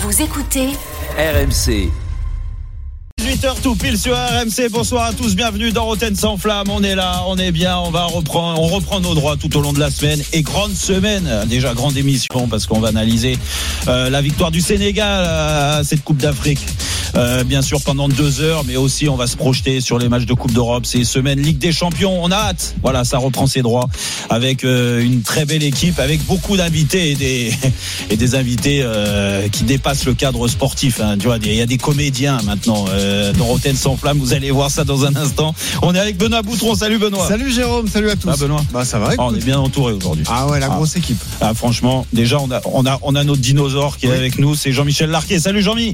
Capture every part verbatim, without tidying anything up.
Vous écoutez R M C. dix-huit heures tout pile sur R M C. Bonsoir à tous, bienvenue dans Roten sans flamme. On est là, on est bien, on va reprendre, on reprend nos droits tout au long de la semaine. Et grande semaine, déjà grande émission parce qu'on va analyser euh, la victoire du Sénégal à cette Coupe d'Afrique. Euh, bien sûr pendant deux heures, mais aussi on va se projeter sur les matchs de Coupe d'Europe, ces semaines Ligue des Champions. On a hâte. Voilà, ça reprend ses droits avec euh, une très belle équipe, avec beaucoup d'invités et des et des invités euh, qui dépassent le cadre sportif. Hein. Tu vois, il y a des comédiens maintenant euh, dans Roten sans flamme. Vous allez voir ça dans un instant. On est avec Benoît Boutron. Salut Benoît. Salut Jérôme. Salut à tous. Ah Benoît. Bah ça va. Ah, on est bien entouré aujourd'hui. Ah ouais, la ah. grosse équipe. Ah franchement, déjà on a on a on a notre dinosaure qui oui. est avec nous. C'est Jean-Michel Larquet. Salut Jean-Mi.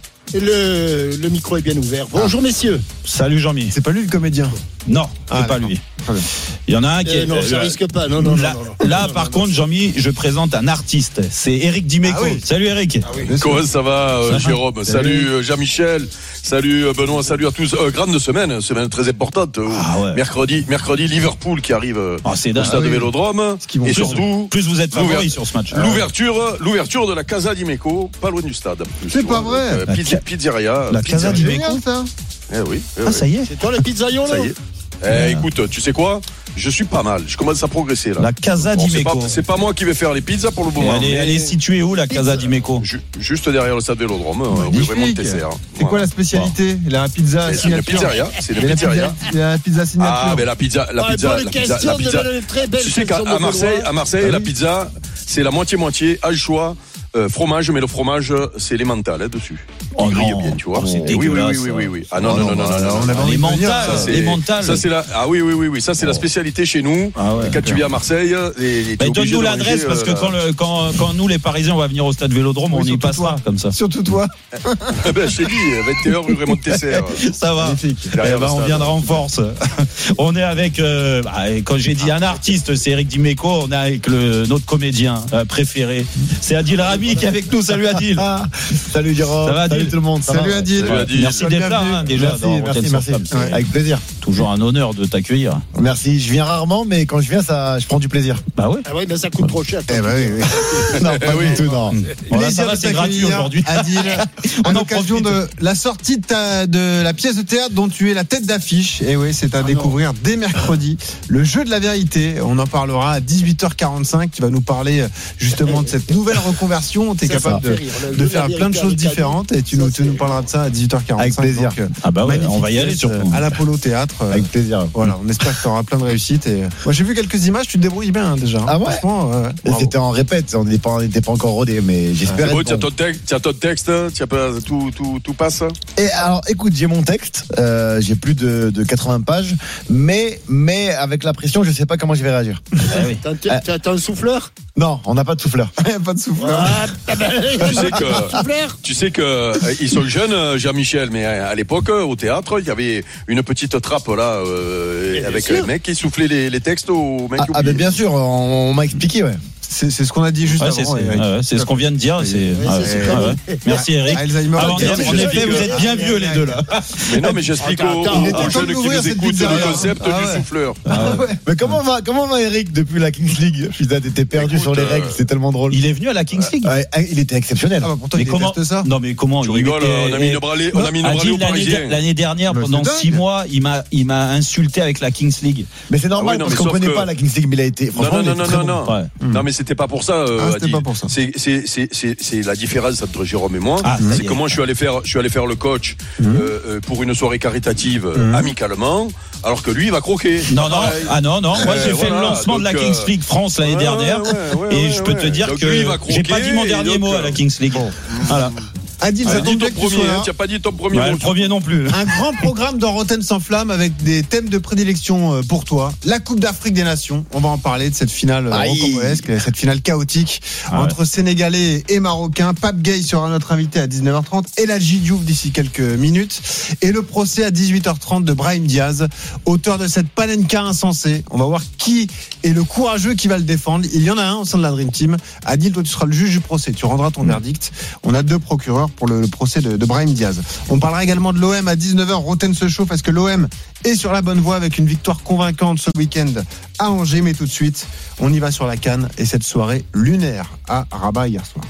Le, le micro est bien ouvert. Bonjour ah. messieurs. Salut Jean-Mi. C'est pas lui le comédien? Non, c'est ah, pas lui. Il y en a un qui euh, est. Non, ça euh, risque pas. Non, non, là, non, non, non. là non, par non, contre, non. Jean-Mi, je présente un artiste. C'est Eric Dimeco. Ah oui. Salut Eric. Ah oui. Comment ça va, euh, ça Jérôme va. Salut, salut Jean-Michel. Salut Benoît. Salut à tous. Euh, grande semaine, semaine très importante. Ah ouais. Mercredi, mercredi, Liverpool qui arrive ah, c'est au stade ah, oui. de Vélodrome. Et plus, surtout, plus vous êtes favoris sur ce match. L'ouverture, l'ouverture de la Casa Dimeco, pas loin du stade. C'est pas vrai. Euh, pizza, pizzeria. La Casa Dimeco, ça. Eh oui. Eh ah, ça y est. C'est toi le pizzaïon là. Ça y est. Eh, écoute, tu sais quoi? Je suis pas mal. Je commence à progresser là. La Casa bon, Dimeco. C'est pas, c'est pas moi qui vais faire les pizzas pour le moment. Elle est, elle est située où la Casa Dimeco? Juste derrière le stade Vélodrome. Rue Raymond Tesser. C'est quoi la spécialité? La pizza c'est signature. C'est une pizzeria. C'est une pizzeria. La pizza signature. Ah, mais la pizza, la pizza, la pizza, la pizza. Tu sais qu'à Marseille, à Marseille, la pizza, c'est la moitié moitié, à choix. Euh, fromage, mais le fromage, c'est les mentales hein, dessus. Oh grille non, bien, tu vois. Oh, c'est oui, oui, oui, oui, oui, oui. Ah non, oh non, non, non, non, non, non, non. Les mentales, ça, les mentales. Ça, c'est la, ah oui, oui, oui, oui. Ça, c'est oh. la spécialité chez nous. Ah ouais, et quand tu viens à Marseille, et, bah, donne-nous l'adresse parce que euh, quand, le, quand, quand nous, les Parisiens, on va venir au stade Vélodrome, oui, on y passera toi. Comme ça. Surtout toi. Ben, je t'ai dit, vingt et une rue Raymond Tesser. Ça va. On viendra en force. On est avec, quand j'ai dit un artiste, c'est Eric Dimeco. On est avec notre comédien préféré. C'est Adil Rami qui est avec nous. Salut Adil. Ah, salut Jérôme. Ça va Adil. Salut tout le monde. Salut Adil. Merci d'être là hein, déjà. Merci, dans merci, merci. Ouais. Avec plaisir. Toujours un honneur de t'accueillir. Merci. Je viens rarement, mais quand je viens, ça, je prends du plaisir. Bah oui. Ah oui, mais ça coûte trop cher. Eh bah oui. oui. non, pas oui. du tout, non. Bon, là, ça va, c'est gratuit aujourd'hui. Adil, en occasion de la sortie de, ta, de la pièce de théâtre dont tu es la tête d'affiche. Et oui, c'est à ah découvrir non. dès mercredi. Le jeu de la vérité. On en parlera à dix-huit heures quarante-cinq. Tu vas nous parler justement de cette nouvelle reconversion. Tu es capable de, de faire plein de choses différentes et tu, ça, nous, tu nous parleras de ça à dix-huit heures quarante-cinq. Avec plaisir. Donc, ah bah ouais, on va y aller surtout. À l'Apollo Théâtre. Avec plaisir. Voilà, on espère que tu auras plein de réussites. Et... Moi, j'ai vu quelques images, tu te débrouilles bien hein, déjà. Ah ouais. Euh, et c'était en répète, on n'était pas, pas encore rodé, mais j'espère. Bon, tu as ton texte, tu as ton texte, tu as pas tout, tout, tout passe. Et alors, écoute, j'ai mon texte, euh, j'ai plus de, de quatre-vingts pages, mais, mais avec la pression, je sais pas comment je vais réagir. Ah oui. T'as, t'as, t'as un souffleur? Non, on n'a pas de souffleur. Pas de souffleur. Ah, ben, tu sais que, tu sais que ils sont jeunes, Jean-Michel, mais à l'époque au théâtre, il y avait une petite trappe là euh, avec les mecs qui soufflaient les, les textes aux mecs. Ah, ah ben bien sûr, on, on m'a expliqué, ouais. C'est, c'est ce qu'on a dit juste ouais, avant. C'est, c'est, ouais, ouais, c'est ce qu'on vient de dire. C'est, ouais, ah, c'est ouais, ouais, ouais. Merci Eric. Alzheimer. Alors, en effet, vous êtes bien vieux les deux là. Mais non, mais j'explique aux, aux jeunes qui nous écoutent le concept ah, du ouais. souffleur. Ah, ouais. Mais comment va, comment va Eric depuis la Kings League? Putain, t'étais perdu Écoute, sur les règles, c'est tellement drôle. Il est venu à la Kings League. Ouais, il était exceptionnel. Ah bah pourtant, mais il comment ça Non, mais comment Tu rigoles On a mis une bralée, on a mis une bralée aux Parisiens. L'année dernière, pendant six mois, il m'a, il m'a insulté avec la Kings League. Mais c'est normal parce qu'on connaît pas la Kings League, mais il a été. Non, non, non, non, non. Non, mais c'était pas pour ça. C'était pas pour ça. C'est, c'est, c'est, c'est, c'est la différence entre Jérôme et moi. Ah, c'est que moi, je suis allé faire, je suis allé faire le coach mmh. euh, pour une soirée caritative mmh. amicalement, alors que lui, il va croquer. Non, non, ah non, non. Moi, j'ai euh, fait voilà, le lancement donc, de la Kings League France l'année ouais, dernière, ouais, ouais, ouais, et ouais, je peux ouais. te dire donc, que lui, j'ai pas dit mon dernier donc, mot à la Kings League. Bon. Voilà. Adil, ça tombe bien que tu sois là. Tu n'as pas dit ton premier ouais, mot. Le premier non plus. Un grand programme dans Roten sans flamme avec des thèmes de prédilection pour toi. La Coupe d'Afrique des Nations. On va en parler de cette finale rocambolesque, cette finale chaotique ah entre ouais. Sénégalais et Marocains. Pape Gueye sera notre invité à dix-neuf heures trente. Et la Diouf d'ici quelques minutes. Et le procès à dix-huit heures trente de Brahim Diaz, auteur de cette panenka insensée. On va voir qui est le courageux qui va le défendre. Il y en a un au sein de la Dream Team. Adil, toi tu seras le juge du procès. Tu rendras ton mmh. verdict. On a deux procureurs pour le, le procès de, de Brahim Diaz. On parlera également de l'O M à dix-neuf heures. Roten se chauffe parce que l'O M est sur la bonne voie avec une victoire convaincante ce week-end à Angers. Mais tout de suite, on y va sur la CAN et cette soirée lunaire à Rabat hier soir.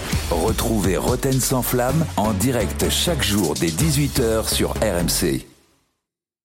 Retrouvez Roten sans flamme en direct chaque jour dès dix-huit heures sur R M C.